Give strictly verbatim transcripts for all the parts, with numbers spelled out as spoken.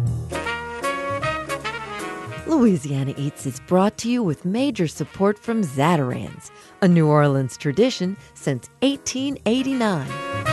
Louisiana Eats is brought to you with major support from Zatarain's, a New Orleans tradition since eighteen eighty-nine.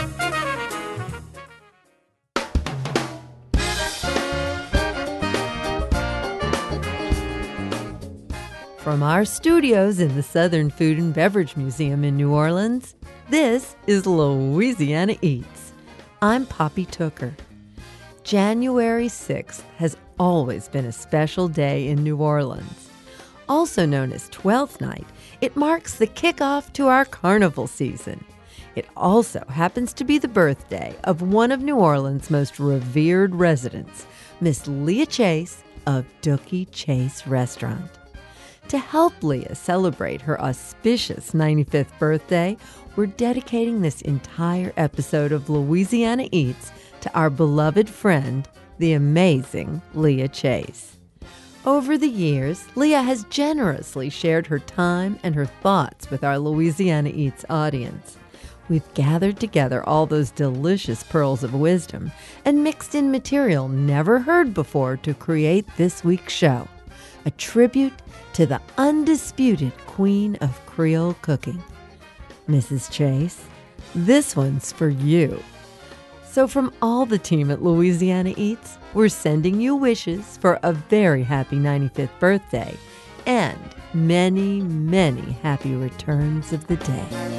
From our studios in the Southern Food and Beverage Museum in New Orleans, this is Louisiana Eats. I'm Poppy Tooker. January sixth has always been a special day in New Orleans. Also known as Twelfth Night, it marks the kickoff to our carnival season. It also happens to be the birthday of one of New Orleans' most revered residents, Miss Leah Chase of Dooky Chase Restaurant. To help Leah celebrate her auspicious ninety-fifth birthday, we're dedicating this entire episode of Louisiana Eats to our beloved friend, the amazing Leah Chase. Over the years, Leah has generously shared her time and her thoughts with our Louisiana Eats audience. We've gathered together all those delicious pearls of wisdom and mixed in material never heard before to create this week's show, a tribute to the undisputed queen of Creole cooking. Missus Chase, this one's for you. So from all the team at Louisiana Eats, we're sending you wishes for a very happy ninety-fifth birthday and many, many happy returns of the day.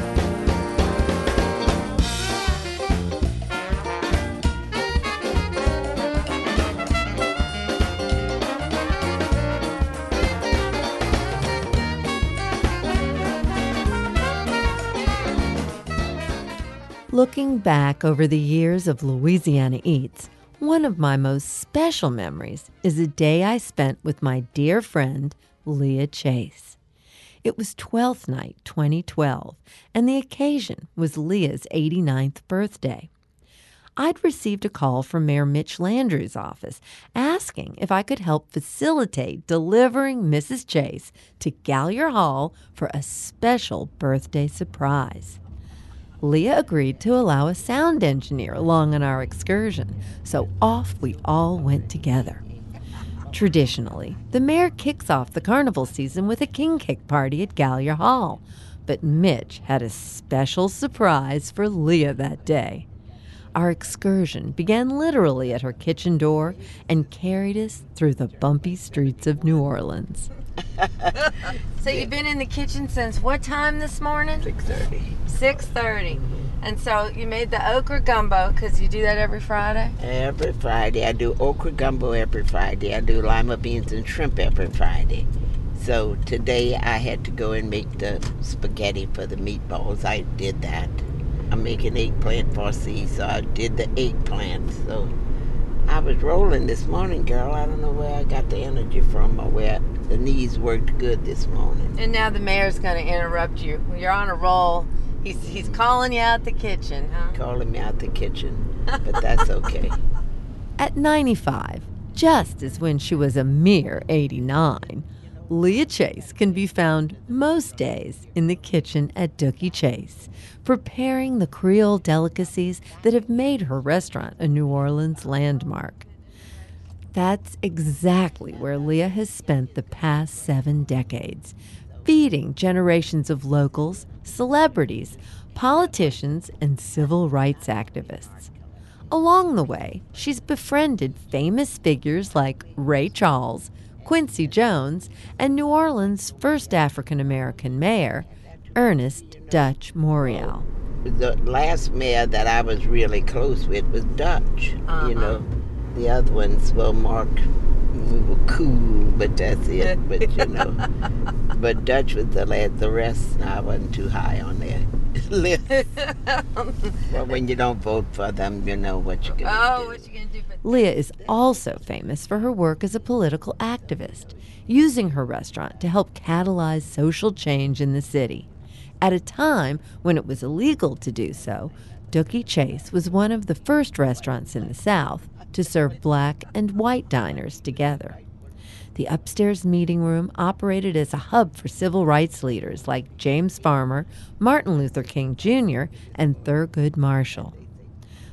Looking back over the years of Louisiana Eats, one of my most special memories is a day I spent with my dear friend, Leah Chase. It was Twelfth Night, twenty twelve, and the occasion was Leah's eighty-ninth birthday. I'd received a call from Mayor Mitch Landrieu's office asking if I could help facilitate delivering Missus Chase to Gallier Hall for a special birthday surprise. Leah agreed to allow a sound engineer along on our excursion, so off we all went together. Traditionally, the mayor kicks off the carnival season with a king cake party at Gallier Hall, but Mitch had a special surprise for Leah that day. Our excursion began literally at her kitchen door and carried us through the bumpy streets of New Orleans. So you've been in the kitchen since what time this morning? six thirty. six thirty. And so you made the okra gumbo, because you do that every Friday? Every Friday. I do okra gumbo every Friday. I do lima beans and shrimp every Friday. So today I had to go and make the spaghetti for the meatballs. I did that. I'm making eggplant farci, so I did the eggplant. So I was rolling this morning, girl. I don't know where I got the energy from or where the knees worked good this morning. And now the mayor's going to interrupt you. You're on a roll. He's he's calling you out the kitchen, huh? Calling me out the kitchen, but that's okay. At ninety-five, just as when she was a mere eighty-nine, Leah Chase can be found most days in the kitchen at Dooky Chase, preparing the Creole delicacies that have made her restaurant a New Orleans landmark. That's exactly where Leah has spent the past seven decades, feeding generations of locals, celebrities, politicians, and civil rights activists. Along the way, she's befriended famous figures like Ray Charles, Quincy Jones, and New Orleans' first African-American mayor, Ernest Dutch Morial. The last mayor that I was really close with was Dutch. Uh-huh. You know, the other ones, well, Mark, we were cool, but that's it. But, you know, but Dutch was the last. The rest, I wasn't too high on their list. Well, when you don't vote for them, you know what you're going to Oh, do. what you going to do? But Leah is also famous for her work as a political activist, using her restaurant to help catalyze social change in the city. At a time when it was illegal to do so, Dooky Chase was one of the first restaurants in the South to serve black and white diners together. The upstairs meeting room operated as a hub for civil rights leaders like James Farmer, Martin Luther King Junior, and Thurgood Marshall.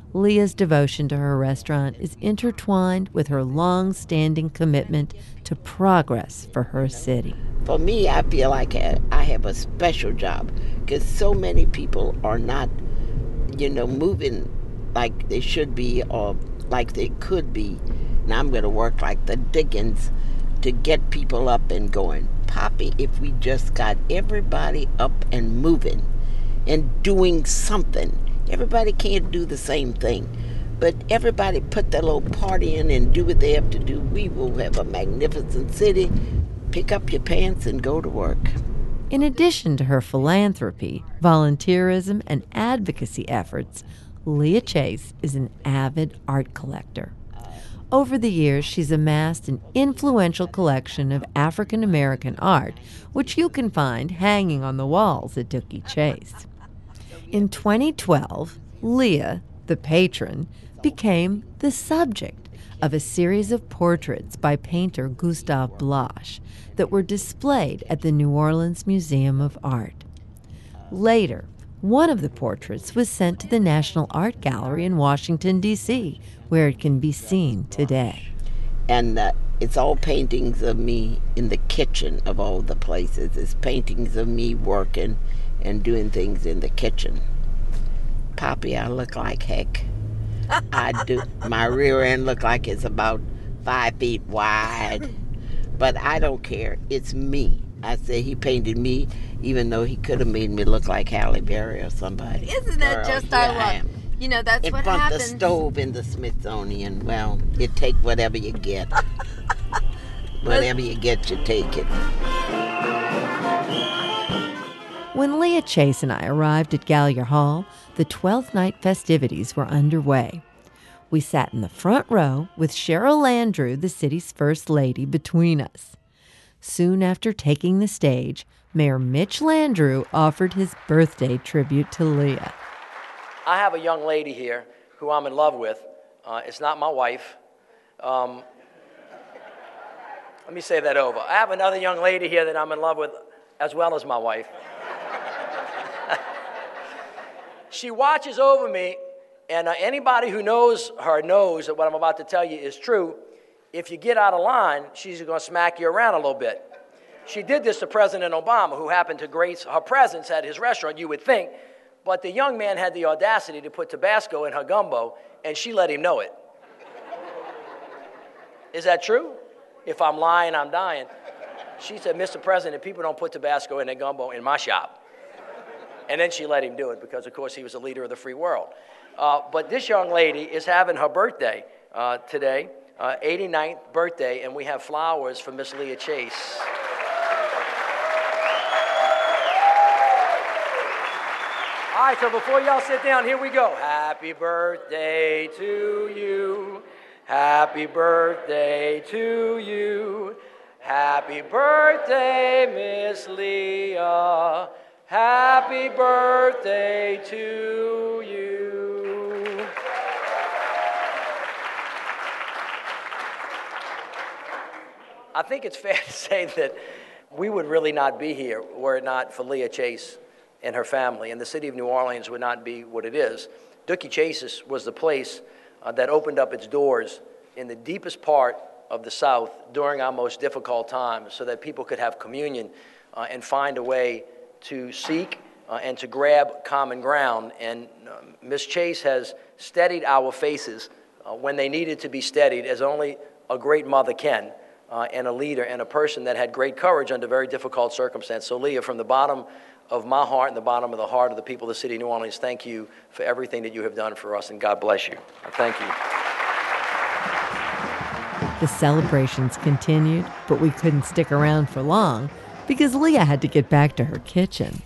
Leah's devotion to her restaurant is intertwined with her long-standing commitment to progress for her city. For me, I feel like I have a special job because so many people are not, you know, moving like they should be or like they could be. And I'm going to work like the Dickens to get people up and going. Poppy, if we just got everybody up and moving and doing something. Everybody can't do the same thing, but everybody put their little part in and do what they have to do. We will have a magnificent city. Pick up your pants and go to work. In addition to her philanthropy, volunteerism, and advocacy efforts, Leah Chase is an avid art collector. Over the years, she's amassed an influential collection of African American art, which you can find hanging on the walls at Dooky Chase. In twenty twelve, Leah, the patron, became the subject of a series of portraits by painter Gustave Blache that were displayed at the New Orleans Museum of Art. Later, one of the portraits was sent to the National Art Gallery in Washington, D C, where it can be seen today. And uh, it's all paintings of me in the kitchen of all the places. It's paintings of me working and doing things in the kitchen. Poppy, I look like heck. I do. My rear end look like it's about five feet wide. But I don't care. It's me. I say he painted me, even though he could have made me look like Halle Berry or somebody. Isn't that Girl, just our here I luck? am. You know, that's in what front happens. of the stove in the Smithsonian. Well, you take whatever you get. Whatever you get, you take it. When Leah Chase and I arrived at Gallier Hall, the twelfth night festivities were underway. We sat in the front row with Cheryl Landrew, the city's first lady, between us. Soon after taking the stage, Mayor Mitch Landrieu offered his birthday tribute to Leah. I have a young lady here who I'm in love with. Uh, it's not my wife. Um, let me say that over. I have another young lady here that I'm in love with as well as my wife. She watches over me, and uh, anybody who knows her knows that what I'm about to tell you is true. If you get out of line, she's going to smack you around a little bit. She did this to President Obama, who happened to grace her presence at his restaurant, you would think, but the young man had the audacity to put Tabasco in her gumbo, and she let him know it. Is that true? If I'm lying, I'm dying. She said, Mister President, people don't put Tabasco in their gumbo in my shop. And then she let him do it because, of course, he was a leader of the free world. Uh, but this young lady is having her birthday uh, today, uh, eighty-ninth birthday, and we have flowers for Miss Leah Chase. All right, so before y'all sit down, here we go. Happy birthday to you. Happy birthday to you. Happy birthday, Miss Leah. Happy birthday to you. I think it's fair to say that we would really not be here were it not for Leah Chase and her family, and the city of New Orleans would not be what it is. Dooky Chase's was the place uh, that opened up its doors in the deepest part of the South during our most difficult times so that people could have communion uh, and find a way to seek uh, and to grab common ground. And uh, Miss Chase has steadied our faces uh, when they needed to be steadied, as only a great mother can, uh, and a leader and a person that had great courage under very difficult circumstances. So Leah, from the bottom of my heart and the bottom of the heart of the people of the city of New Orleans, thank you for everything that you have done for us, and God bless you. Thank you. The celebrations continued, but we couldn't stick around for long because Leah had to get back to her kitchen.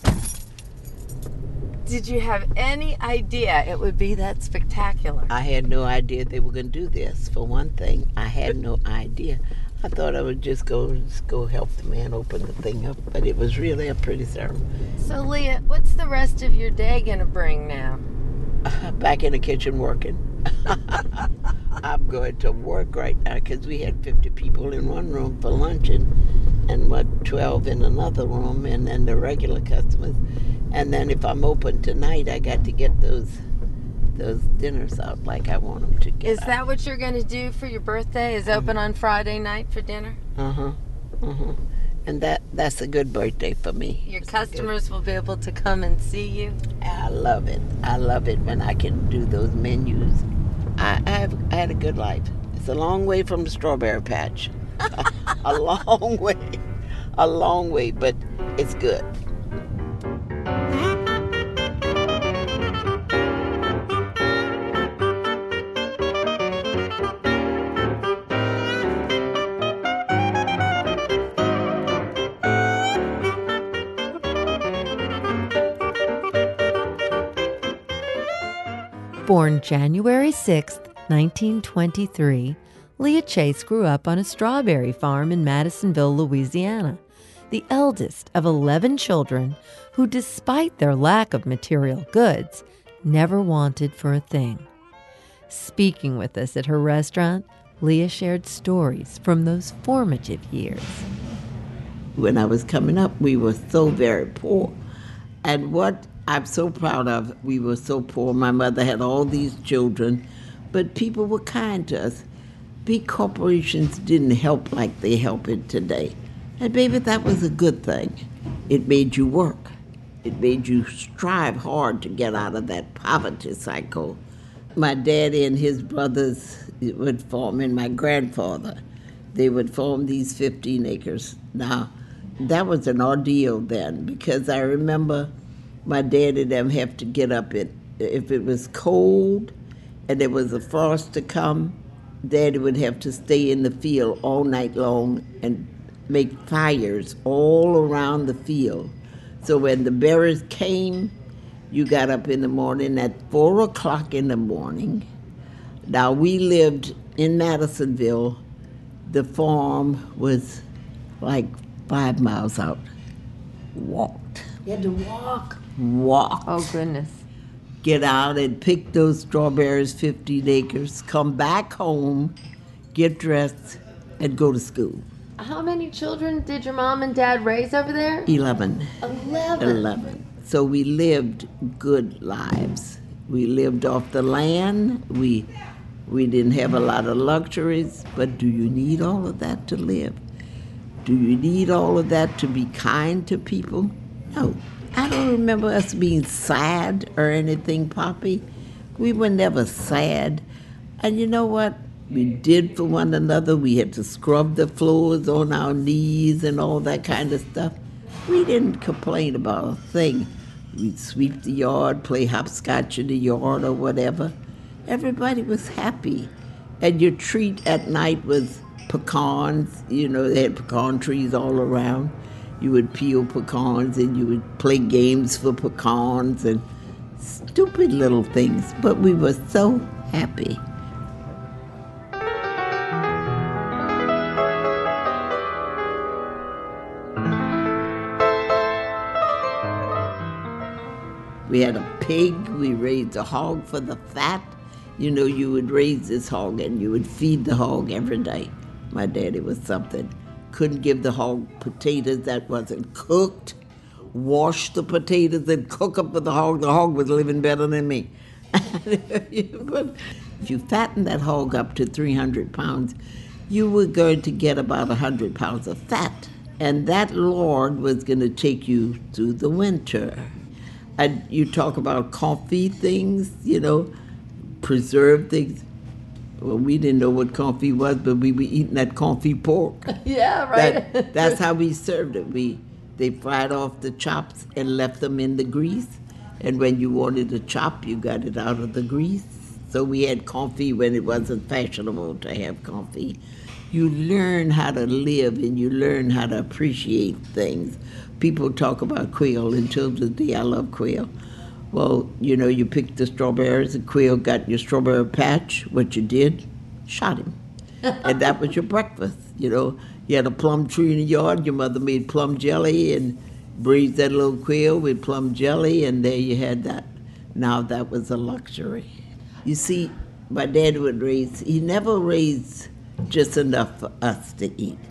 Did you have any idea it would be that spectacular? I had no idea they were going to do this. For one thing, I had no idea. I thought I would just go just go help the man open the thing up, but it was really a pretty ceremony. So, Leah, what's the rest of your day going to bring now? Uh, back in the kitchen working. I'm going to work right now because we had fifty people in one room for luncheon and, what, twelve in another room, and then the regular customers. And then if I'm open tonight, I got to get those those dinners out like I want them to get Is that what you're going to do for your birthday? Is open on Friday night for dinner? Uh-huh. Uh-huh. And that that's a good birthday for me. Your It's customers will be able to come and see you? I love it. I love it when I can do those menus. I, I, have, I had a good life. It's a long way from the strawberry patch. a long way. A long way, but it's good. Born January sixth, nineteen twenty-three, Leah Chase grew up on a strawberry farm in Madisonville, Louisiana, the eldest of eleven children who, despite their lack of material goods, never wanted for a thing. Speaking with us at her restaurant, Leah shared stories from those formative years. When I was coming up, we were so very poor. And what I'm so proud of, we were so poor. My mother had all these children, but people were kind to us. Big corporations didn't help like they help it today. And baby, that was a good thing. It made you work. It made you strive hard to get out of that poverty cycle. My daddy and his brothers would farm, and my grandfather, they would farm these fifteen acres. Now, that was an ordeal then, because I remember my dad and them have to get up at, if it was cold and there was a frost to come, Daddy would have to stay in the field all night long and make fires all around the field. So when the berries came, you got up in the morning at four o'clock in the morning. Now we lived in Madisonville. The farm was like five miles out. Walked. You had to walk. Walked. Oh, goodness. Get out and pick those strawberries, fifteen acres, come back home, get dressed, and go to school. How many children did your mom and dad raise over there? Eleven. Eleven. Eleven. So we lived good lives. We lived off the land. We we didn't have a lot of luxuries, but do you need all of that to live? Do you need all of that to be kind to people? No. I don't remember us being sad or anything, Poppy. We were never sad. And you know what? We did for one another. We had to scrub the floors on our knees and all that kind of stuff. We didn't complain about a thing. We'd sweep the yard, play hopscotch in the yard or whatever. Everybody was happy. And your treat at night was pecans. You know, they had pecan trees all around. You would peel pecans and you would play games for pecans and stupid little things. But we were so happy. We had a pig. We raised a hog for the fat. You know, you would raise this hog and you would feed the hog every day. My daddy was something. Couldn't give the hog potatoes that wasn't cooked. Wash the potatoes and cook them for the hog. The hog was living better than me. But if you fatten that hog up to three hundred pounds, you were going to get about one hundred pounds of fat. And that Lord was going to take you through the winter. And you talk about coffee things, you know, preserved things. Well, we didn't know what confit was, but we were eating that confit pork. Yeah, right. That, that's how we served it. We they fried off the chops and left them in the grease. And when you wanted a chop, you got it out of the grease. So we had confit when it wasn't fashionable to have confit. You learn how to live and you learn how to appreciate things. People talk about quail, and till today I love quail. Well, you know, you picked the strawberries, and quail got your strawberry patch. What you did, shot him. And that was your breakfast, you know. You had a plum tree in the yard, your mother made plum jelly and braised that little quail with plum jelly, and there you had that. Now that was a luxury. You see, my dad would raise, he never raised just enough for us to eat,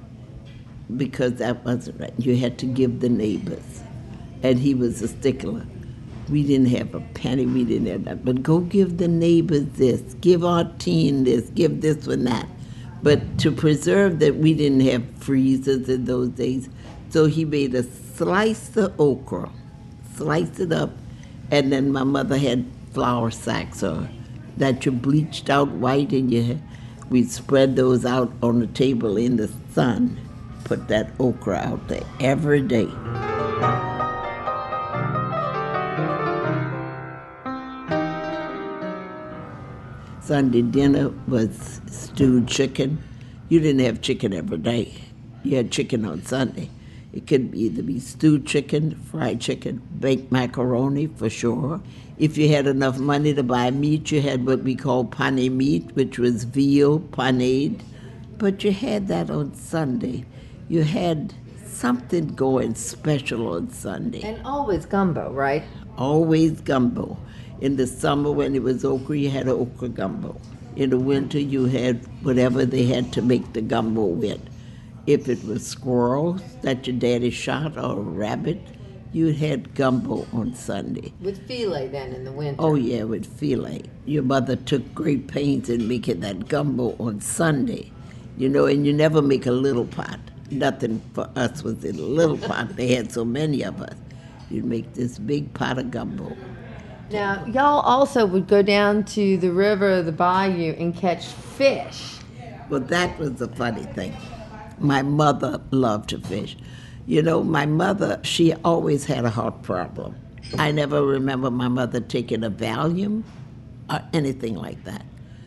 because that wasn't right. You had to give the neighbors, and he was a stickler. We didn't have a penny, we didn't have that. But go give the neighbors this, give our teen this, give this one that. But to preserve that, we didn't have freezers in those days. So he made a slice of okra, sliced it up, and then my mother had flour sacks or that you bleached out white, and you we'd spread those out on the table in the sun. Put that okra out there every day. Sunday dinner was stewed chicken. You didn't have chicken every day. You had chicken on Sunday. It could either be stewed chicken, fried chicken, baked macaroni for sure. If you had enough money to buy meat, you had what we call pane meat, which was veal panade. But you had that on Sunday. You had something going special on Sunday. And always gumbo, right? Always gumbo. In the summer when it was okra, you had okra gumbo. In the winter, you had whatever they had to make the gumbo with. If it was squirrels that your daddy shot or a rabbit, you had gumbo on Sunday. With filet then in the winter. Oh yeah, with filet. Your mother took great pains in making that gumbo on Sunday. You know, and you never make a little pot. Nothing for us was in a little pot. They had so many of us. You'd make this big pot of gumbo. Now, y'all also would go down to the river, the bayou, and catch fish. Well, that was the funny thing. My mother loved to fish. You know, my mother, she always had a heart problem. I never remember my mother taking a Valium or anything like that.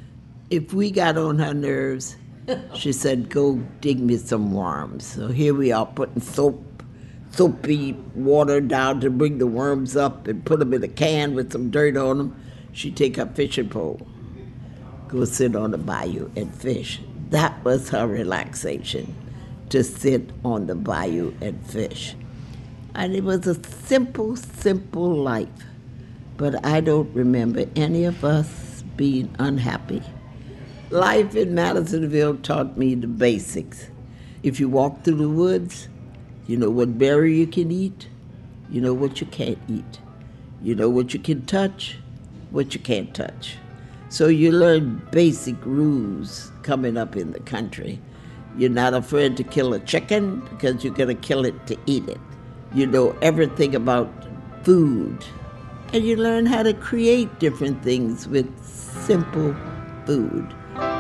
If we got on her nerves, she said, go dig me some worms. So here we are putting soap, soapy water down to bring the worms up and put them in a can with some dirt on them. She'd take her fishing pole, go sit on the bayou and fish. That was her relaxation, to sit on the bayou and fish. And it was a simple, simple life. But I don't remember any of us being unhappy. Life in Madisonville taught me the basics. If you walk through the woods, you know what berry you can eat, you know what you can't eat. You know what you can touch, what you can't touch. So you learn basic rules coming up in the country. You're not afraid to kill a chicken because you're going to kill it to eat it. You know everything about food. And you learn how to create different things with simple food.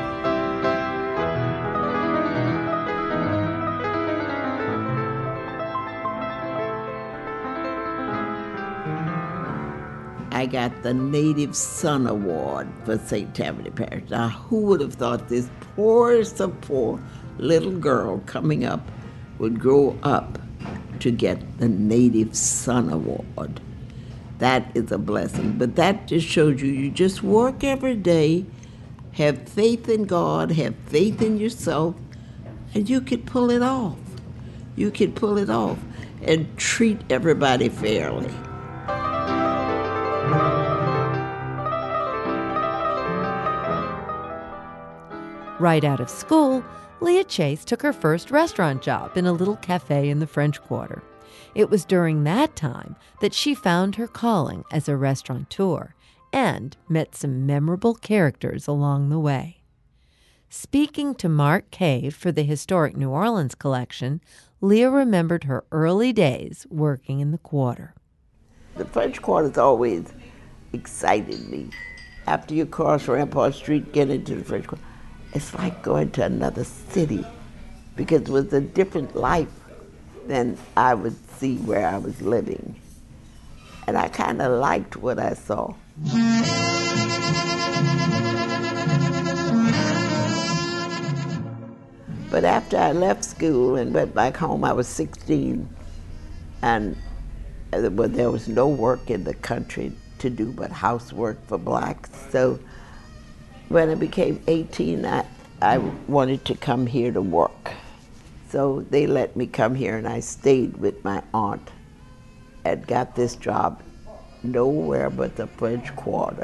I got the Native Son Award for Saint Tammany Parish. Now, who would have thought this poorest of poor little girl coming up would grow up to get the Native Son Award? That is a blessing. But that just shows you, you just work every day, have faith in God, have faith in yourself, and you can pull it off. You can pull it off and treat everybody fairly. Right out of school, Leah Chase took her first restaurant job in a little cafe in the French Quarter. It was during that time that she found her calling as a restaurateur and met some memorable characters along the way. Speaking to Mark Cave for the Historic New Orleans collection, Leah remembered her early days working in the Quarter. The French Quarter's always excited me. After you cross Rampart Street, get into the French Quarter, it's like going to another city because it was a different life than I would see where I was living. And I kind of liked what I saw. But after I left school and went back home, I was sixteen, and well, there was no work in the country to do but housework for blacks. So when I became eighteen, I, I wanted to come here to work. So they let me come here, and I stayed with my aunt and got this job nowhere but the French Quarter.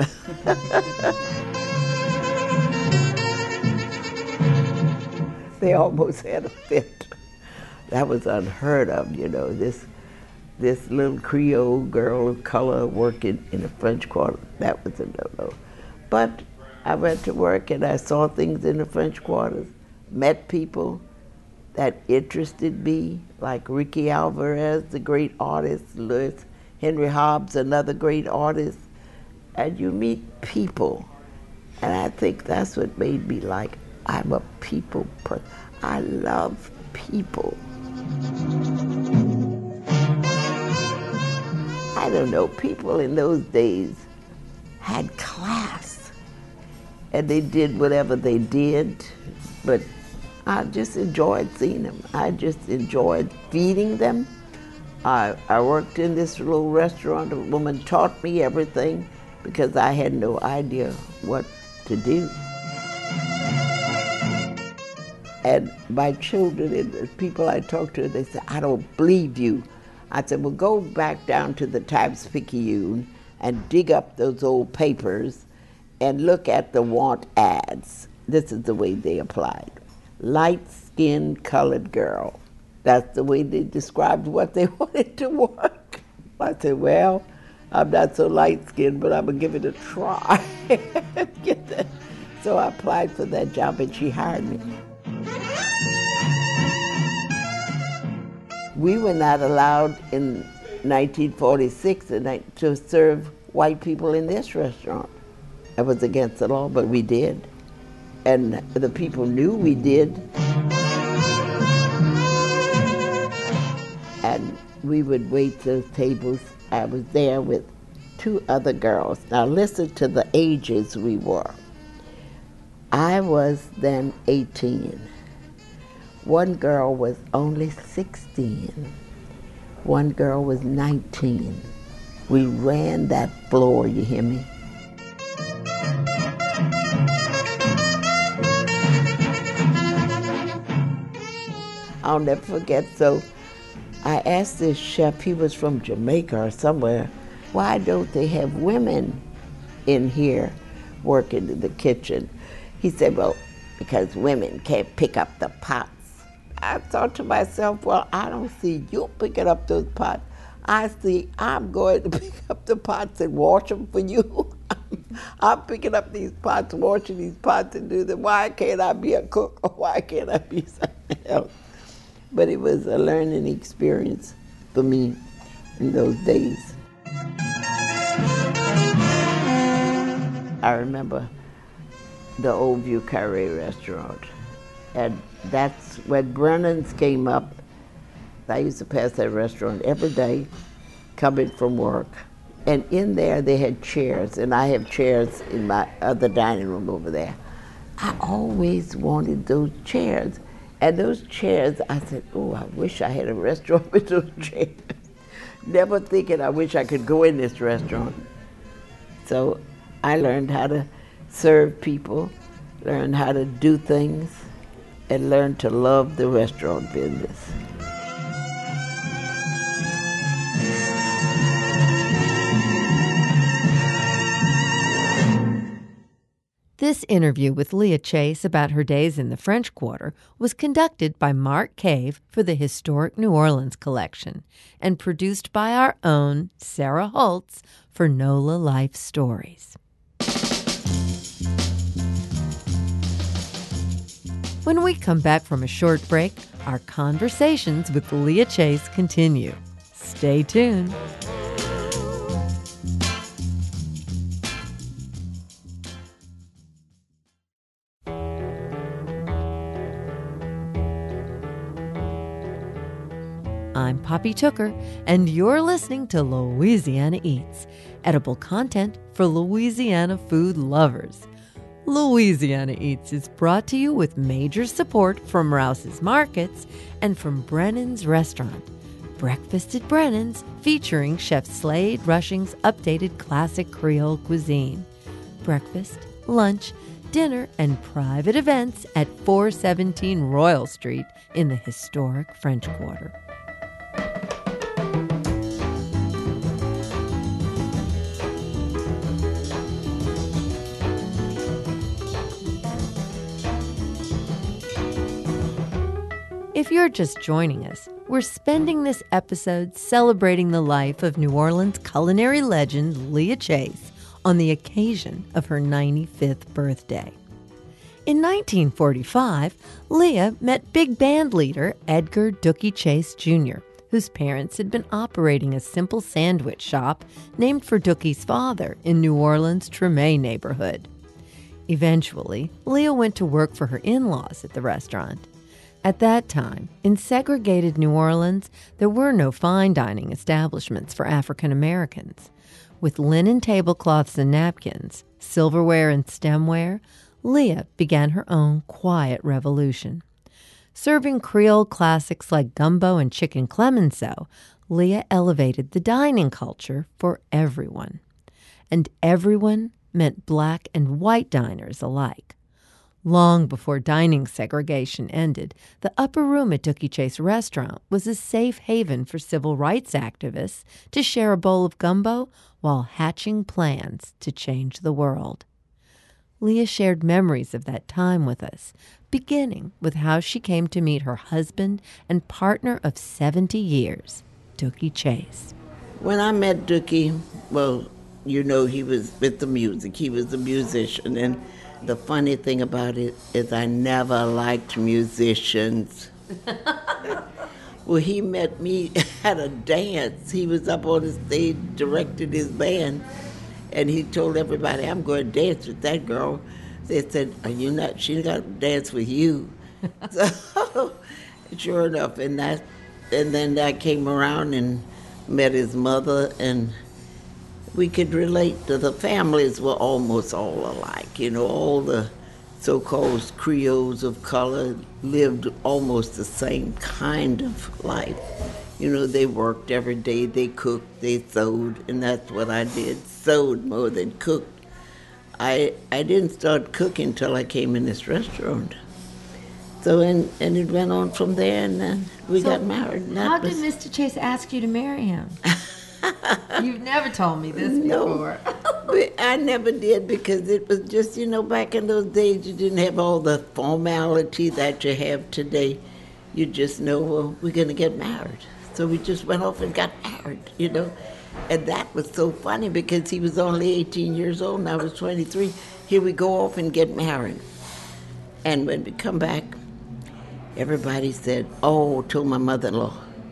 They almost had a fit. That was unheard of, you know. This this little Creole girl of color working in the French Quarter. That was a no-no. But I went to work and I saw things in the French Quarters, met people that interested me, like Ricky Alvarez, the great artist, Louis Henry Hobbs, another great artist. And you meet people, and I think that's what made me like, I'm a people person. I love people. I don't know, people in those days had class, and they did whatever they did, but I just enjoyed seeing them. I just enjoyed feeding them. I, I worked in this little restaurant. A woman taught me everything because I had no idea what to do. And my children and the people I talked to, they said, I don't believe you. I said, well, go back down to the Times-Picayune and dig up those old papers and look at the want ads. This is the way they applied. Light-skinned colored girl. That's the way they described what they wanted to work. I said, well, I'm not so light-skinned, but I'm gonna give it a try. Get that. So I applied for that job and she hired me. We were not allowed in nineteen forty-six to serve white people in this restaurant. It was against the law, but we did. And the people knew we did. And we would wait those tables. I was there with two other girls. Now listen to the ages we were. I was then eighteen. One girl was only sixteen. One girl was nineteen. We ran that floor, you hear me? I'll never forget, so I asked this chef, he was from Jamaica or somewhere, why don't they have women in here working in the kitchen? He said, well, because women can't pick up the pots. I thought to myself, well, I don't see you picking up those pots. I see I'm going to pick up the pots and wash them for you. I'm picking up these pots, washing these pots and do them. Why can't I be a cook or why can't I be something else? But it was a learning experience for me in those days. I remember the Old View Carré restaurant. And that's when Brennan's came up. I used to pass that restaurant every day, coming from work. And in there they had chairs, and I have chairs in my other dining room over there. I always wanted those chairs. And those chairs, I said, oh, I wish I had a restaurant with those chairs. Never thinking I wish I could go in this restaurant. So I learned how to serve people, learned how to do things, and learned to love the restaurant business. This interview with Leah Chase about her days in the French Quarter was conducted by Mark Cave for the Historic New Orleans Collection and produced by our own Sarah Holtz for NOLA Life Stories. When we come back from a short break, our conversations with Leah Chase continue. Stay tuned. I'm Poppy Tooker, and you're listening to Louisiana Eats, edible content for Louisiana food lovers. Louisiana Eats is brought to you with major support from Rouse's Markets and from Brennan's Restaurant. Breakfast at Brennan's, featuring Chef Slade Rushing's updated classic Creole cuisine. Breakfast, lunch, dinner, and private events at four seventeen Royal Street in the historic French Quarter. If you're just joining us, we're spending this episode celebrating the life of New Orleans culinary legend Leah Chase on the occasion of her ninety-fifth birthday. In nineteen forty-five, Leah met big band leader Edgar Dooky Chase Junior, whose parents had been operating a simple sandwich shop named for Dooky's father in New Orleans' Treme neighborhood. Eventually, Leah went to work for her in-laws at the restaurant. At that time, in segregated New Orleans, there were no fine dining establishments for African Americans. With linen tablecloths and napkins, silverware and stemware, Leah began her own quiet revolution. Serving Creole classics like gumbo and chicken clemenceau, Leah elevated the dining culture for everyone. And everyone meant black and white diners alike. Long before dining segregation ended, the upper room at Dooky Chase Restaurant was a safe haven for civil rights activists to share a bowl of gumbo while hatching plans to change the world. Leah shared memories of that time with us, beginning with how she came to meet her husband and partner of seventy years, Dooky Chase. When I met Dooky, well, you know, he was with the music. He was a musician, and the funny thing about it is I never liked musicians. Well, he met me at a dance. He was up on the stage, directed his band, and he told everybody, I'm going to dance with that girl. They said, are you not? She's got to dance with you. So, sure enough, and that, and then I came around and met his mother, and we could relate to the families were almost all alike. You know, all the so-called Creoles of color lived almost the same kind of life. You know, they worked every day, they cooked, they sewed, and that's what I did, sewed more than cooked. I I didn't start cooking until I came in this restaurant. So, and, and it went on from there, and then we So got married. And that How was, did Mister Chase ask you to marry him? You've never told me this No. before. But I never did, because it was just, you know, back in those days, you didn't have all the formality that you have today. You just know, well, we're going to get married. So we just went off and got married, you know. And that was so funny, because he was only eighteen years old and I was twenty-three. Here we go off and get married. And when we come back, everybody said, oh, told my mother-in-law,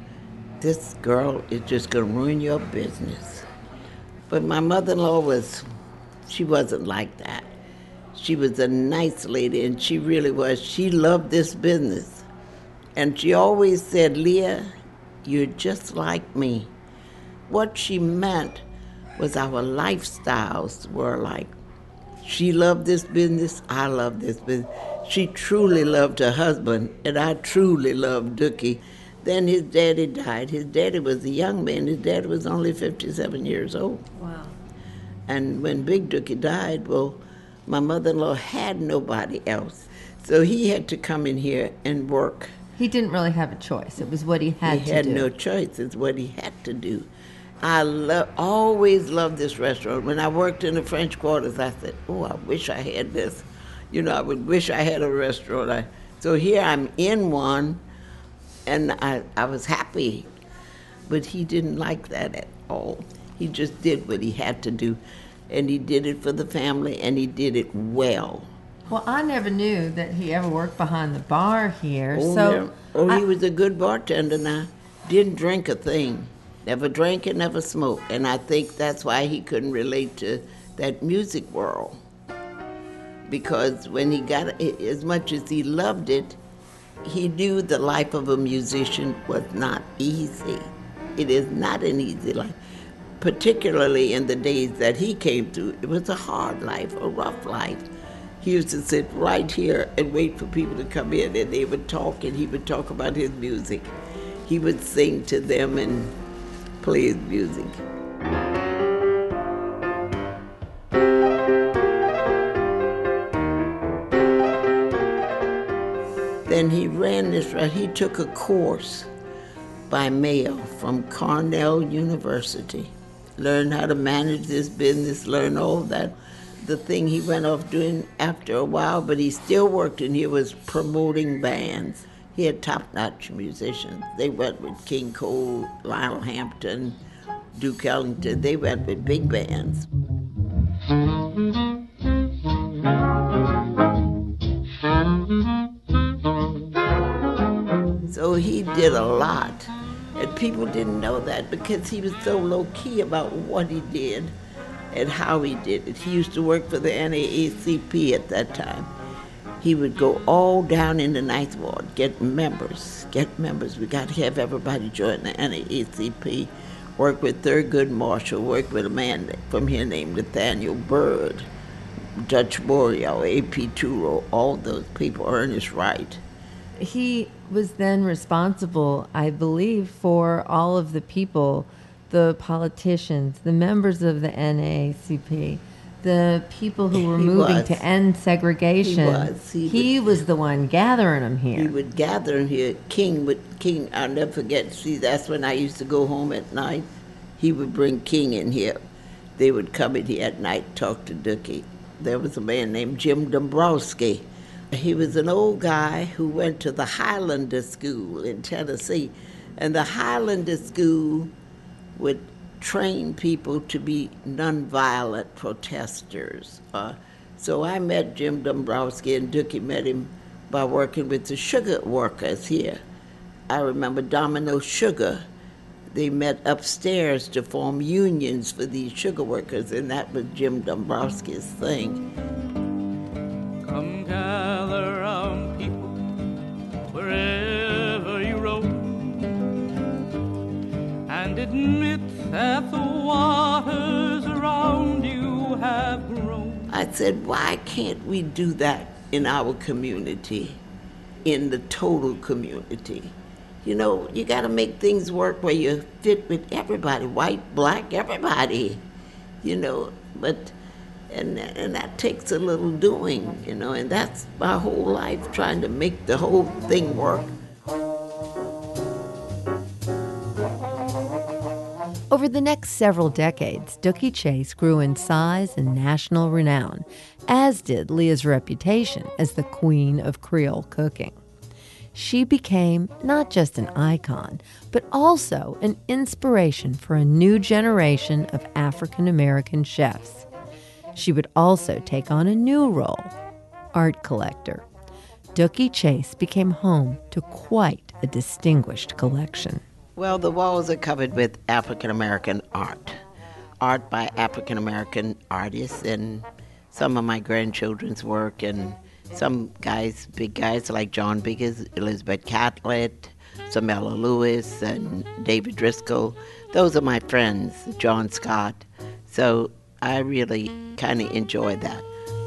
this girl is just going to ruin your business. But my mother-in-law was, she wasn't like that. She was a nice lady, and she really was. She loved this business. And she always said, Leah, you're just like me. What she meant was our lifestyles were like. She loved this business, I loved this business. She truly loved her husband, and I truly loved Dooky. Then his daddy died. His daddy was a young man. His daddy was only fifty-seven years old. Wow. And when Big Dooky died, well, my mother-in-law had nobody else. So he had to come in here and work. He didn't really have a choice. It was what he had he to had do. no choice. It's what he had to do. I lo- always loved this restaurant. When I worked in the French Quarters, I said, oh, I wish I had this. You know, I would wish I had a restaurant. I, so here I'm in one, and I, I was happy. But he didn't like that at all. He just did what he had to do. And he did it for the family, and he did it well. Well, I never knew that he ever worked behind the bar here. Oh, so yeah. oh I- he was a good bartender now. Didn't drink a thing. Never drank and never smoked. And I think that's why he couldn't relate to that music world. Because when he got it, as much as he loved it, he knew the life of a musician was not easy. It is not an easy life. Particularly in the days that he came through, it was a hard life, a rough life. He used to sit right here and wait for people to come in, and they would talk, and he would talk about his music. He would sing to them and play his music. Then he ran this, he took a course by mail from Cornell University. Learned how to manage this business, learn all that. The thing he went off doing after a while, but he still worked, and he was promoting bands. He had top-notch musicians. They went with King Cole, Lionel Hampton, Duke Ellington. They went with big bands. So he did a lot, and people didn't know that because he was so low-key about what he did and how he did it. He used to work for the N double A C P at that time. He would go all down in the Ninth Ward, get members, get members. We got to have everybody join the N double A C P, work with Thurgood Marshall, work with a man from here named Nathaniel Bird, Dutch Boreal, A P Turo, all those people, Ernest Wright. He was then responsible, I believe, for all of the people, the politicians, the members of the N double A C P, the people who were He moving was. to end segregation. He was. He He would- was the one gathering them here. He would gather in here. King would, King, I'll never forget, see, that's when I used to go home at night. He would bring King in here. They would come in here at night, talk to Dookie. There was a man named Jim Dombrowski. He was an old guy who went to the Highlander School in Tennessee. And the Highlander School would train people to be nonviolent protesters. Uh, so I met Jim Dombrowski, and Dookie met him by working with the sugar workers here. I remember Domino Sugar. They met upstairs to form unions for these sugar workers, and that was Jim Dombrowski's thing. Come gather round, people, wherever you roam, and admit that the waters around you have grown. I said, why can't we do that in our community, in the total community? You know, you got to make things work where you fit with everybody, white, black, everybody, you know, but, and, and that takes a little doing, you know, and that's my whole life, trying to make the whole thing work. Over the next several decades, Dookie Chase grew in size and national renown, as did Leah's reputation as the queen of Creole cooking. She became not just an icon, but also an inspiration for a new generation of African-American chefs. She would also take on a new role, art collector. Dookie Chase became home to quite a distinguished collection. Well, the walls are covered with African-American art, art by African-American artists, and some of my grandchildren's work, and some guys, big guys like John Biggers, Elizabeth Catlett, Samela Lewis, and David Driscoll. Those are my friends, John Scott. So I really kind of enjoy that.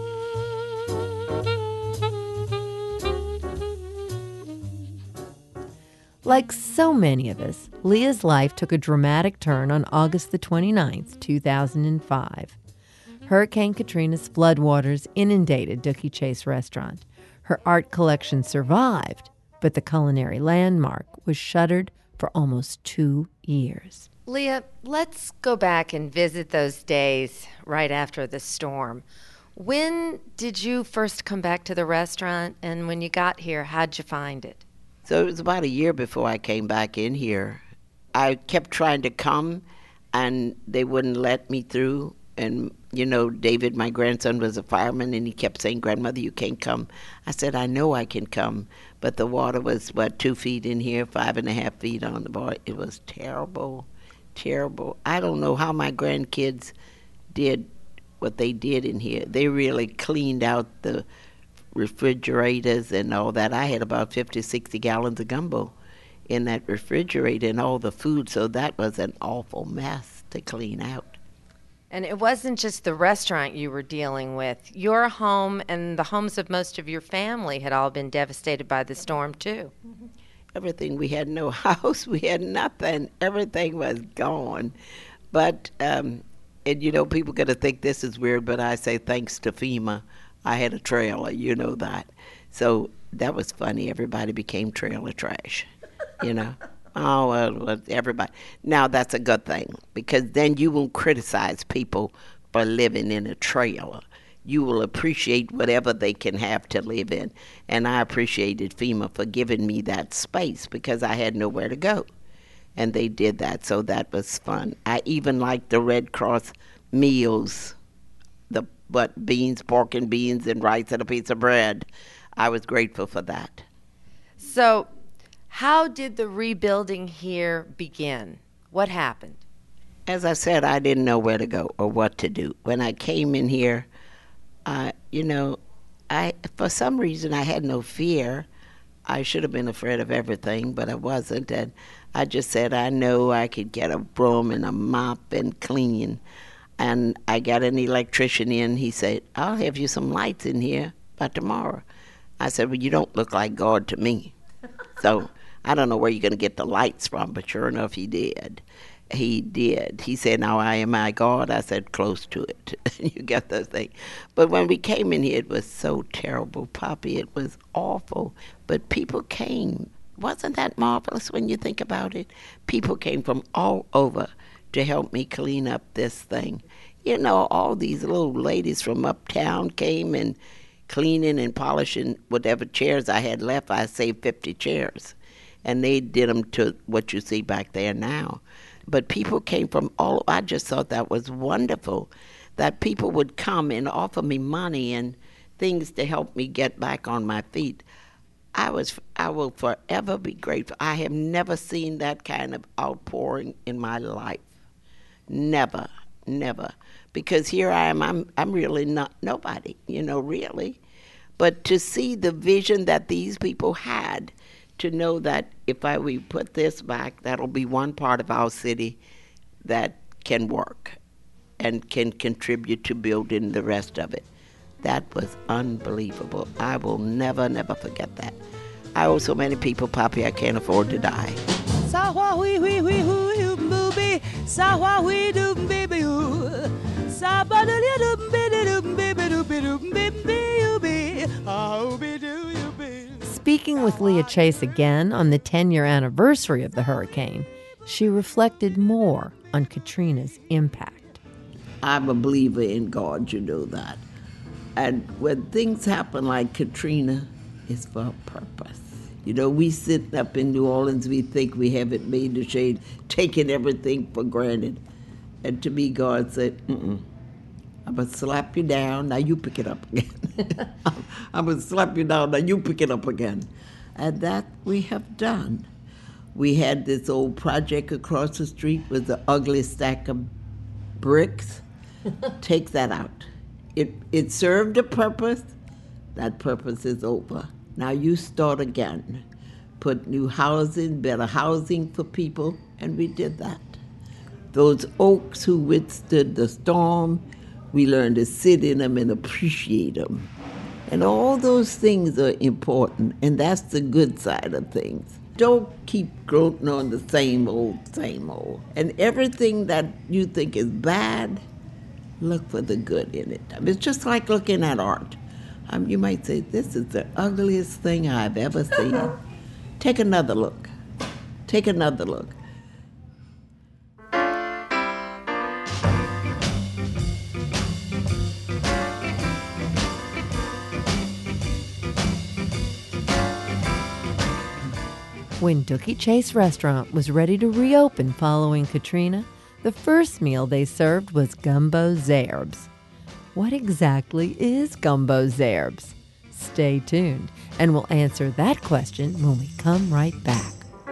Like so many of us, Leah's life took a dramatic turn on August the twenty-ninth, two thousand five. Hurricane Katrina's floodwaters inundated Dookie Chase restaurant. Her art collection survived, but the culinary landmark was shuttered for almost two years. Leah, let's go back and visit those days right after the storm. When did you first come back to the restaurant, and when you got here, how'd you find it? So it was about a year before I came back in here. I kept trying to come, and they wouldn't let me through. And, you know, David, my grandson, was a fireman, and he kept saying, "Grandmother, you can't come." I said, "I know I can come." But the water was, what, two feet in here, five and a half feet on the bar. It was terrible, terrible. I don't know how my grandkids did what they did in here. They really cleaned out the refrigerators and all that. I had about fifty, sixty gallons of gumbo in that refrigerator and all the food, so that was an awful mess to clean out. And it wasn't just the restaurant you were dealing with. Your home and the homes of most of your family had all been devastated by the storm, too. Everything. We had no house. We had nothing. Everything was gone. But, um, and you know, people going to think this is weird, but I say thanks to FEMA, I had a trailer, you know that. So that was funny. Everybody became trailer trash, you know. Oh, well, everybody. Now, that's a good thing, because then you won't criticize people for living in a trailer. you will appreciate whatever they can have to live in. And I appreciated FEMA for giving me that space because I had nowhere to go. And they did that, so that was fun. I even liked the Red Cross meals, the what beans, pork and beans, and rice and a piece of bread. I was grateful for that. So, how did the rebuilding here begin? What happened? As I said, I didn't know where to go or what to do. When I came in here, uh, you know, I for some reason I had no fear. I should have been afraid of everything, but I wasn't. And I just said, I know I could get a broom and a mop and clean. And I got an electrician in. He said, I'll have you some lights in here by tomorrow. I said, well, you don't look like God to me. So I don't know where you're going to get the lights from, but sure enough, he did. He did. He said, now I am my God. I said, close to it. You get those things. But when we came in here, it was so terrible, Poppy. It was awful. But people came. Wasn't that marvelous when you think about it? People came from all over to help me clean up this thing. You know, all these little ladies from uptown came and cleaning and polishing whatever chairs I had left. I saved fifty chairs. And they did them to what you see back there now. But people came from all, I just thought that was wonderful, that people would come and offer me money and things to help me get back on my feet. I was, I will forever be grateful. I have never seen that kind of outpouring in my life. Never, never. Because here I am, I'm, I'm really not nobody, you know, really. But to see the vision that these people had, to know that if I we put this back, that'll be one part of our city that can work and can contribute to building the rest of it. That was unbelievable. I will never, never forget that. I owe so many people, Poppy, I can't afford to die. Speaking with Leah Chase again on the ten-year anniversary of the hurricane, she reflected more on Katrina's impact. I'm a believer in God, you know that. And when things happen like Katrina, it's for a purpose. You know, we sit up in New Orleans, we think we haven't made the shade, taking everything for granted. And to me, God said, mm-mm. I'm going to slap you down, now you pick it up again. I'm going to slap you down, now you pick it up again. And that we have done. We had this old project across the street with the ugly stack of bricks. Take that out. It, it served a purpose. That purpose is over. Now you start again. Put new housing, better housing for people, and we did that. Those oaks who withstood the storm, we learned to sit in them and appreciate them. And all those things are important, and that's the good side of things. Don't keep gloating on the same old, same old. And everything that you think is bad, look for the good in it. I mean, it's just like looking at art. Um, you might say, this is the ugliest thing I've ever seen. Take another look. Take another look. When Dooky Chase Restaurant was ready to reopen following Katrina, the first meal they served was gumbo zerbs. What exactly is gumbo zerbs? Stay tuned, and we'll answer that question when we come right back.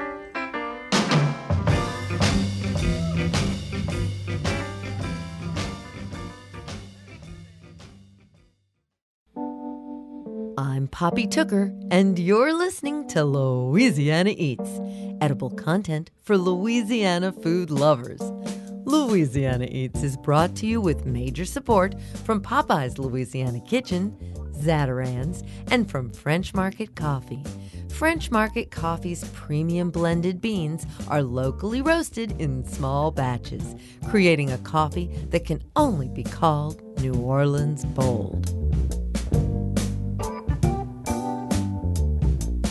I'm Poppy Tooker, and you're listening to Louisiana Eats, edible content for Louisiana food lovers. Louisiana Eats is brought to you with major support from Popeye's Louisiana Kitchen, Zatarain's, and from French Market Coffee. French Market Coffee's premium blended beans are locally roasted in small batches, creating a coffee that can only be called New Orleans Bold.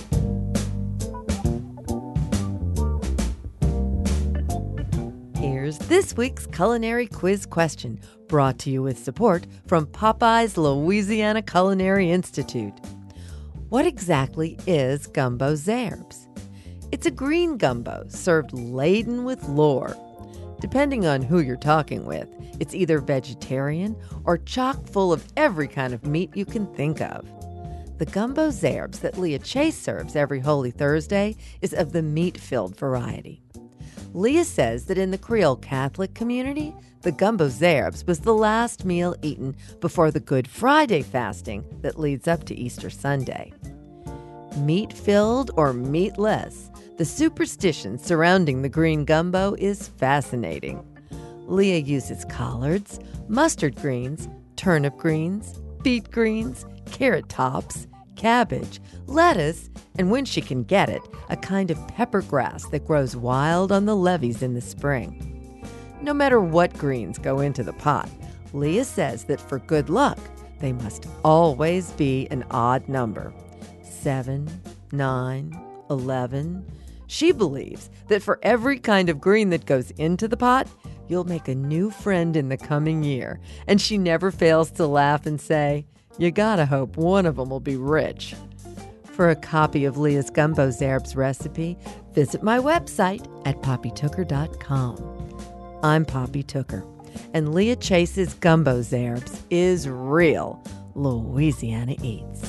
Here's here's this week's culinary quiz question, brought to you with support from Popeye's Louisiana Culinary Institute. What exactly is gumbo zerbs? It's a green gumbo served laden with lore. Depending on who you're talking with, it's either vegetarian or chock full of every kind of meat you can think of. The gumbo zerbs that Leah Chase serves every Holy Thursday is of the meat-filled variety. Leah says that in the Creole Catholic community, the gumbo zerbs was the last meal eaten before the Good Friday fasting that leads up to Easter Sunday. Meat-filled or meatless, the superstition surrounding the green gumbo is fascinating. Leah uses collards, mustard greens, turnip greens, beet greens, carrot tops, cabbage, lettuce, and when she can get it, a kind of pepper grass that grows wild on the levees in the spring. No matter what greens go into the pot, Leah says that for good luck, they must always be an odd number. Seven, nine, eleven. She believes that for every kind of green that goes into the pot, you'll make a new friend in the coming year. And she never fails to laugh and say, you gotta hope one of them will be rich. For a copy of Leah's Gumbo Zerbs recipe, visit my website at poppy tooker dot com. I'm Poppy Tooker, and Leah Chase's Gumbo Zerbs is real Louisiana Eats.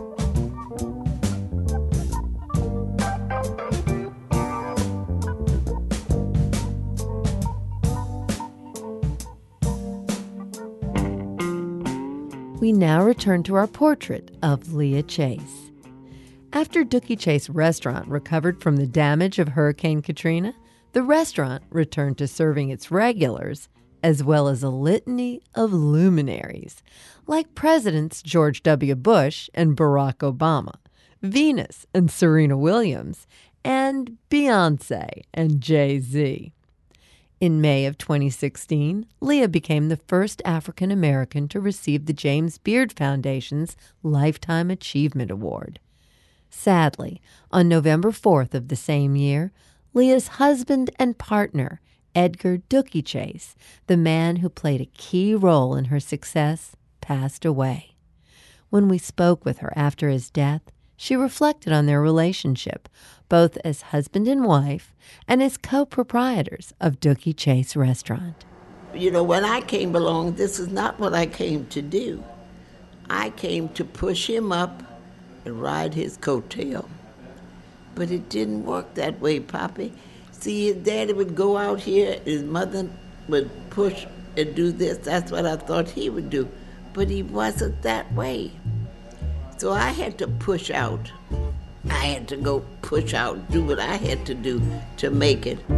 We now return to our portrait of Leah Chase. After Dooky Chase Restaurant recovered from the damage of Hurricane Katrina, the restaurant returned to serving its regulars, as well as a litany of luminaries, like Presidents George W. Bush and Barack Obama, Venus and Serena Williams, and Beyoncé and Jay-Z. In May of twenty sixteen, Leah became the first African American to receive the James Beard Foundation's Lifetime Achievement Award. Sadly, on November fourth of the same year, Leah's husband and partner, Edgar Dooky Chase, the man who played a key role in her success, passed away. When we spoke with her after his death, she reflected on their relationship, both as husband and wife and as co-proprietors of Dooky Chase Restaurant. You know, when I came along, this is not what I came to do. I came to push him up and ride his coattail. But it didn't work that way, Poppy. See, his daddy would go out here, his mother would push and do this. That's what I thought he would do. But he wasn't that way. So I had to push out. I had to go push out, do what I had to do to make it.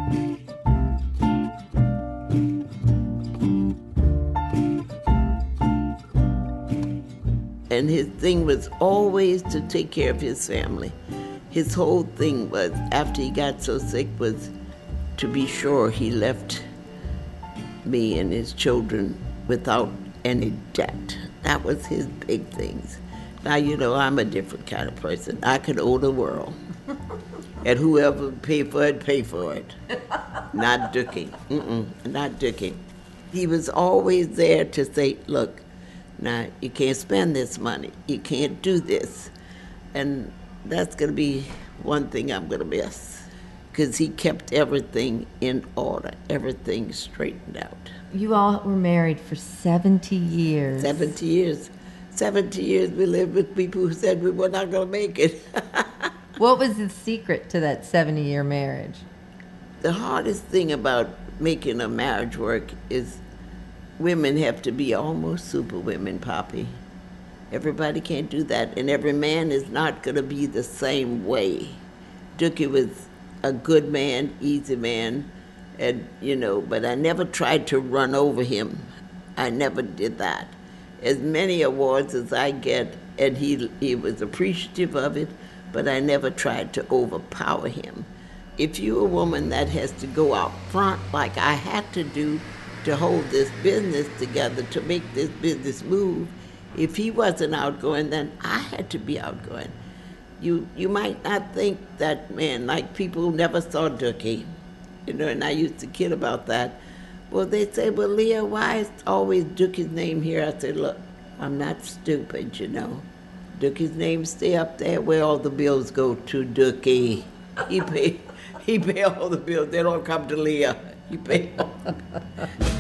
And his thing was always to take care of his family. His whole thing was, after he got so sick, was to be sure he left me and his children without any debt. That was his big things. Now, you know, I'm a different kind of person. I could own the world. And whoever pay for it, pay for it. Not Dooky. Mm-mm, not Dooky. He was always there to say, look, now, you can't spend this money. You can't do this. And that's going to be one thing I'm going to miss, because he kept everything in order, everything straightened out. You all were married for seventy years. seventy years. seventy years we lived with people who said we were not going to make it. What was the secret to that seventy-year marriage? The hardest thing about making a marriage work is women have to be almost super women, Poppy. Everybody can't do that, and every man is not going to be the same way. Dooky was a good man, easy man, and you know, but I never tried to run over him. I never did that. As many awards as I get, and he he was appreciative of it, but I never tried to overpower him. If you're a woman that has to go out front like I had to do to hold this business together, to make this business move, if he wasn't outgoing, then I had to be outgoing. You you might not think that, man, like people who never saw Dooky, You know, and I used to kid about that. Well, they say, well, Leah, why is always Dookie's name here? I said, look, I'm not stupid, you know. Dookie's name stay up there where all the bills go to Dookie. He pay, he pay all the bills. They don't come to Leah. He pay all the bills.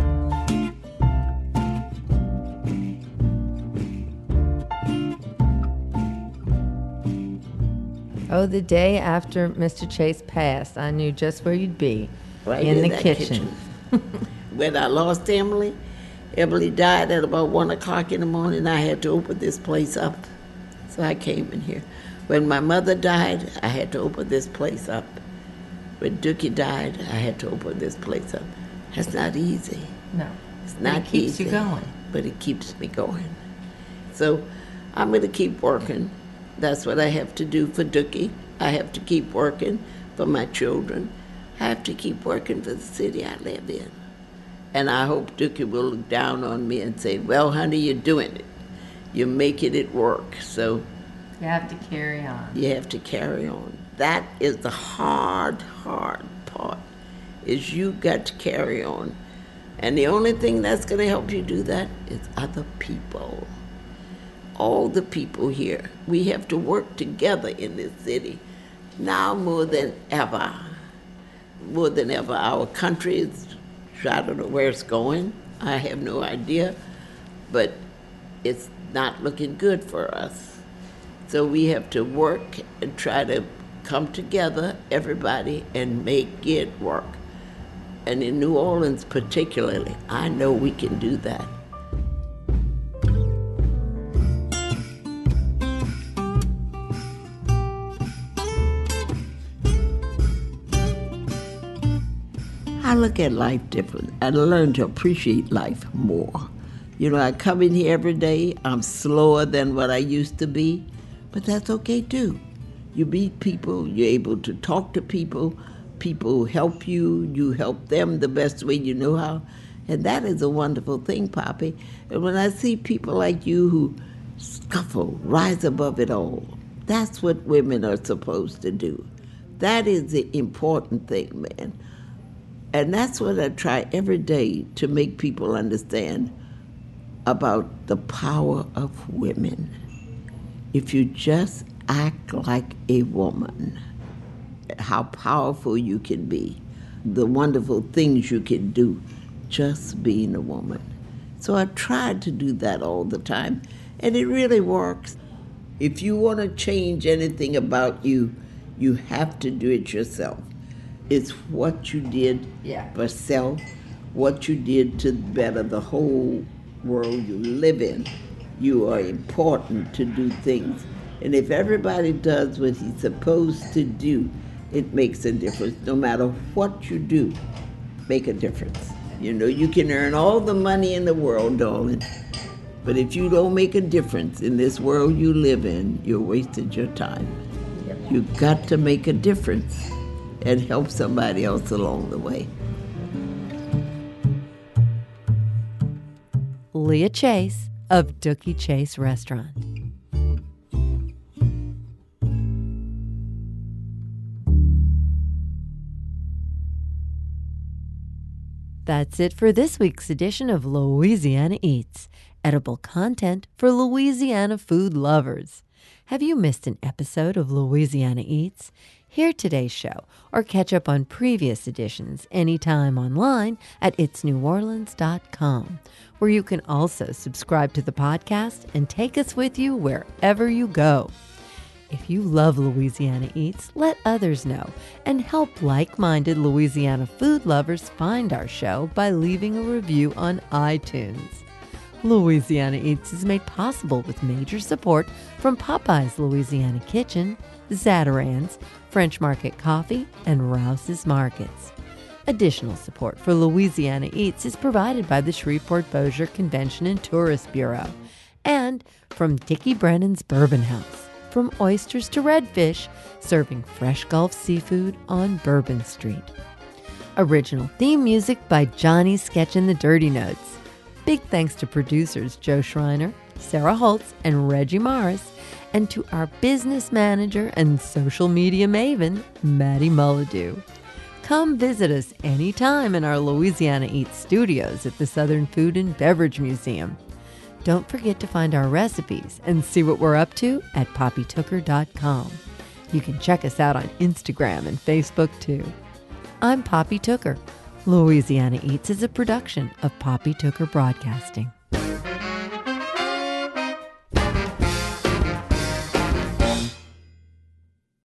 Oh, the day after Mister Chase passed, I knew just where you'd be, Right in, in the that kitchen. kitchen. When I lost Emily, Emily died at about one o'clock in the morning. I had to open this place up, so I came in here. When my mother died, I had to open this place up. When Dookie died, I had to open this place up. That's not easy. No, It's but not it keeps easy, you going. but it keeps me going. So I'm going to keep working. That's what I have to do for Dookie. I have to keep working for my children. I have to keep working for the city I live in. And I hope Dookie will look down on me and say, well, honey, you're doing it. You're making it work. So You have to carry on. you have to carry on. That is the hard, hard part, is you got to carry on. And the only thing that's going to help you do that is other people. All the people here. We have to work together in this city now more than ever. More than ever. Our country is, I don't know where it's going. I have no idea. But it's not looking good for us. So we have to work and try to come together, everybody, and make it work. And in New Orleans particularly, I know we can do that. I look at life different. I learn to appreciate life more. You know, I come in here every day. I'm slower than what I used to be, but that's okay too. You meet people, you're able to talk to people, people help you, you help them the best way you know how, and that is a wonderful thing, Poppy. And when I see people like you who scuffle, rise above it all, that's what women are supposed to do. That is the important thing, man. And that's what I try every day to make people understand about the power of women. If you just act like a woman, how powerful you can be, the wonderful things you can do just being a woman. So I try to do that all the time, and it really works. If you want to change anything about you, you have to do it yourself. It's what you did Yeah. for self, what you did to better the whole world you live in. You are important to do things. And if everybody does what he's supposed to do, it makes a difference. No matter what you do, make a difference. You know, you can earn all the money in the world, darling, but if you don't make a difference in this world you live in, you're wasted your time. You've got to make a difference and help somebody else along the way. Leah Chase of Dookie Chase Restaurant. That's it for this week's edition of Louisiana Eats, edible content for Louisiana food lovers. Have you missed an episode of Louisiana Eats? Hear today's show or catch up on previous editions anytime online at its new orleans dot com, where you can also subscribe to the podcast and take us with you wherever you go. If you love Louisiana Eats, let others know and help like-minded Louisiana food lovers find our show by leaving a review on iTunes. Louisiana Eats is made possible with major support from Popeye's Louisiana Kitchen, Zatarain's, French Market Coffee, and Rouse's Markets. Additional support for Louisiana Eats is provided by the Shreveport-Bossier Convention and Tourist Bureau and from Dickie Brennan's Bourbon House. From oysters to redfish, serving fresh Gulf seafood on Bourbon Street. Original theme music by Johnny Sketchin' the Dirty Notes. Big thanks to producers Joe Schreiner, Sarah Holtz, and Reggie Morris, and to our business manager and social media maven, Maddie Mullidew. Come visit us anytime in our Louisiana Eats studios at the Southern Food and Beverage Museum. Don't forget to find our recipes and see what we're up to at poppy tooker dot com. You can check us out on Instagram and Facebook too. I'm Poppy Tooker. Louisiana Eats is a production of Poppy Tooker Broadcasting.